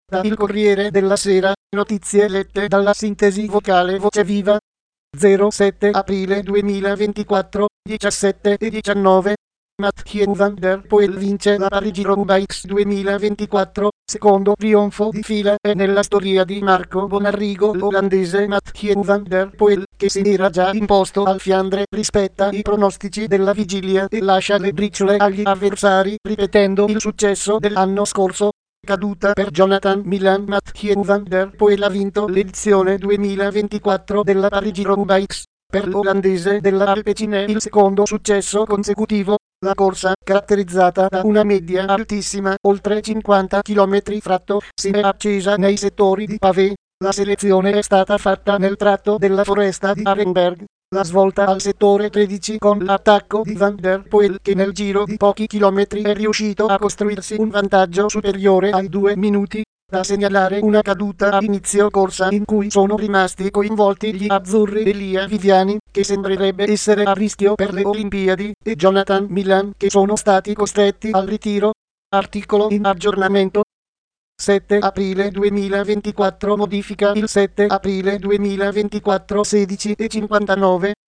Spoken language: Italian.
Da Il Corriere della Sera, notizie lette dalla sintesi vocale Voce Viva. 07 aprile 2024, 17:19. Mathieu van der Poel vince la Parigi-Roubaix 2024, secondo trionfo di fila e nella storia di Marco Bonarrigo. L'olandese Mathieu van der Poel, che si era già imposto al Fiandre, rispetta i pronostici della vigilia e lascia le briciole agli avversari, ripetendo il successo dell'anno scorso. Caduta per Jonathan Milan. Mathieu van der Poel ha vinto l'edizione 2024 della Parigi-Roubaix. Per l'olandese della Alpecin il secondo successo consecutivo. La corsa, caratterizzata da una media altissima, oltre 50 km fratto, si è accesa nei settori di pavé. La selezione è stata fatta nel tratto della foresta di Arenberg. La svolta al settore 13 con l'attacco di Van der Poel, che nel giro di pochi chilometri è riuscito a costruirsi un vantaggio superiore ai 2 minuti. Da segnalare una caduta a inizio corsa in cui sono rimasti coinvolti gli azzurri Elia Viviani, che sembrerebbe essere a rischio per le Olimpiadi, e Jonathan Milan, che sono stati costretti al ritiro. Articolo in aggiornamento. 7 aprile 2024. Modifica il 7 aprile 2024 16:59.